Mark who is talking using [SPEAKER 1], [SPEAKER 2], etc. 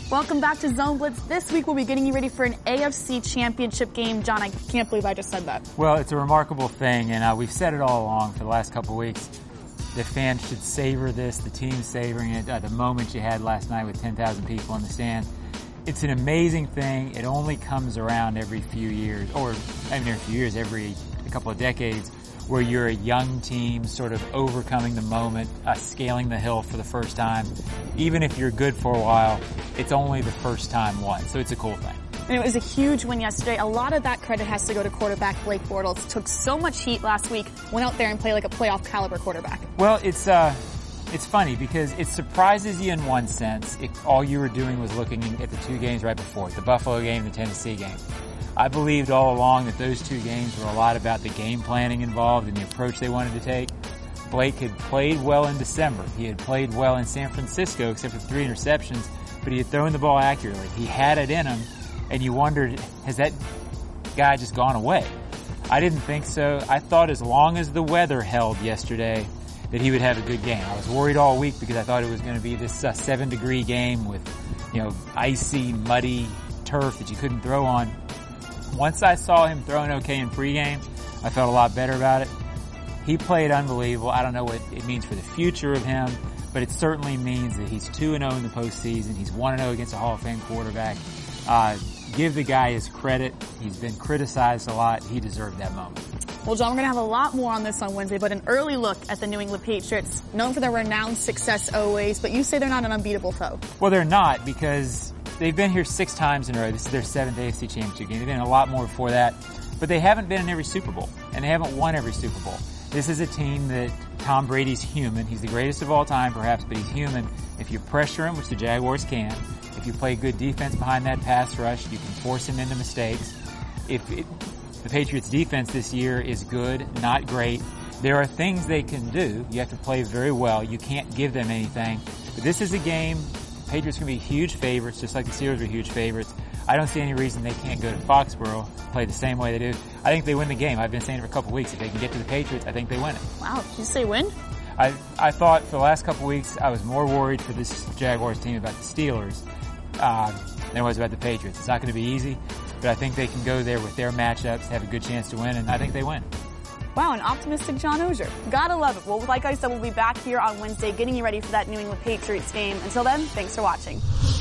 [SPEAKER 1] Welcome back to Zone Blitz. This week we'll be getting you ready for an AFC Championship game. John, I can't believe I just said that.
[SPEAKER 2] Well, it's a remarkable thing, and we've said it all along for the last couple of weeks. The fans should savor this, the team's savoring it, the moment you had last night with 10,000 people in the stands. It's an amazing thing. It only comes around every few years, or every couple of decades, where you're a young team sort of overcoming the moment, scaling the hill for the first time. Even if you're good for a while, it's only the first time once, so it's a cool thing.
[SPEAKER 1] And it was a huge win yesterday. A lot of that credit has to go to quarterback Blake Bortles. Took so much heat last week, went out there and played like a playoff caliber quarterback.
[SPEAKER 2] Well, it's funny because it surprises you in one sense. All you were doing was looking at the two games right before, the Buffalo game and the Tennessee game. I believed all along that those two games were a lot about the game planning involved and the approach they wanted to take. Blake had played well in December. He had played well in San Francisco, except for 3 interceptions, but he had thrown the ball accurately. He had it in him, and you wondered, has that guy just gone away? I didn't think so. I thought as long as the weather held yesterday that he would have a good game. I was worried all week because I thought it was going to be this 7-degree game with, icy, muddy turf that you couldn't throw on. Once I saw him throwing okay in pregame, I felt a lot better about it. He played unbelievable. I don't know what it means for the future of him, but it certainly means that he's 2-0 in the postseason. He's 1-0 against a Hall of Fame quarterback. Give the guy his credit. He's been criticized a lot. He deserved that moment.
[SPEAKER 1] Well, John, we're going to have a lot more on this on Wednesday, but an early look at the New England Patriots, known for their renowned success always, but you say they're not an unbeatable foe.
[SPEAKER 2] Well, they're not, because they've been here 6 times in a row. This is their 7th AFC Championship game. They've been in a lot more before that, but they haven't been in every Super Bowl, and they haven't won every Super Bowl. This is a team that Tom Brady's human. He's the greatest of all time, perhaps, but he's human. If you pressure him, which the Jaguars can, if you play good defense behind that pass rush, you can force him into mistakes. The Patriots' defense this year is good, not great. There are things they can do. You have to play very well. You can't give them anything. But this is a game, the Patriots can be huge favorites, just like the Steelers are huge favorites. I don't see any reason they can't go to Foxborough, play the same way they do. I think they win the game. I've been saying it for a couple of weeks. If they can get to the Patriots, I think they win it.
[SPEAKER 1] Wow, did you say win?
[SPEAKER 2] I thought for the last couple of weeks I was more worried for this Jaguars team about the Steelers than I was about the Patriots. It's not going to be easy, but I think they can go there with their matchups, have a good chance to win, and I think they win.
[SPEAKER 1] Wow, an optimistic John Oehser. Gotta love it. Well, like I said, we'll be back here on Wednesday getting you ready for that New England Patriots game. Until then, thanks for watching.